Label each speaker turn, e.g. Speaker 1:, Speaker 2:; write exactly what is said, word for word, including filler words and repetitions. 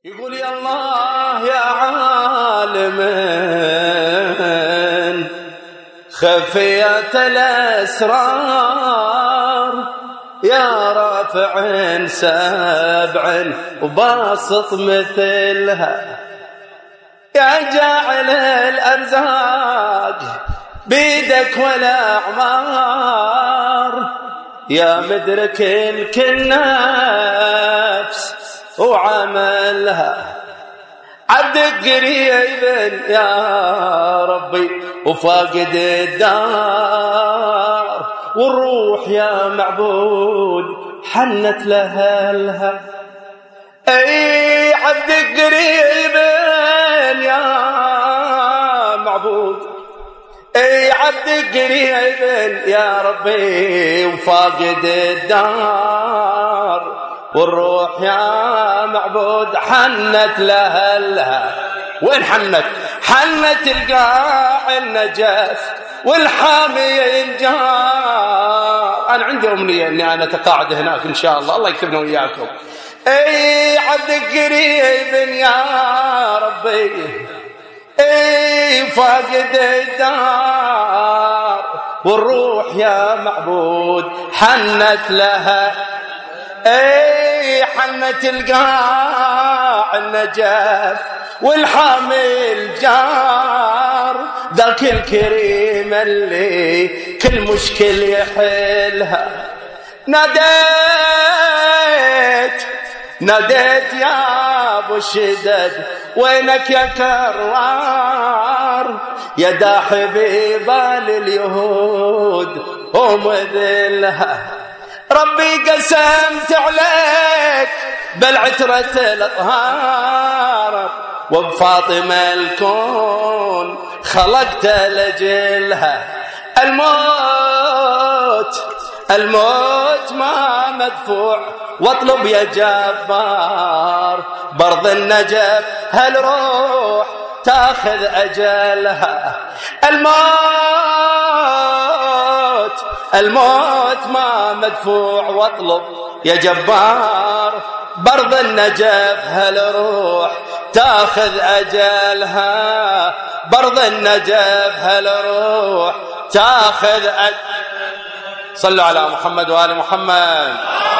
Speaker 1: يقول يا الله يا عالم خفية الأسرار، يا رافع سبع وباسط مثلها، يا جاعل الأرزاق بيدك والأعمار، يا مدرك الكل نفس وعملها. عبدك قريب يا ربي وفاقد الدار، والروح يا معبود حنت لهلها. اي عبدك قريب يا معبود، اي عبدك قريب يا ربي وفاقد الدار، والروح يا معبود حنت لهلها. وين حنت؟ حنت القاع النجف والحامي الجار. انا عندي امنيه اني انا اتقاعد هناك ان شاء الله، الله يكتبنا وياكم. اي عبدك قريب يا ربي، اي فاقد الدار، والروح يا معبود حنت لها. اي حنت القاع النجف والحامي الجار، ذاك الكريم اللي كل مشكل يحلها. ناديت ناديت يا ابو الشدد وينك يا كرار، يا دا حبيب اليهود ومذلها. ربي قسمت عليك بالعترة الأطهار، وبفاطمة الكون خلقت لجلها. الموت الموت ما مدفوع، واطلب يا جبار برض النجف هالروح تاخذ أجلها. الموت الموت ما مدفوع، واطلب يا جبار برض النجف هالروح تاخذ أجلها. برض النجف هالروح تاخذ أجلها. صلوا على محمد وآل محمد.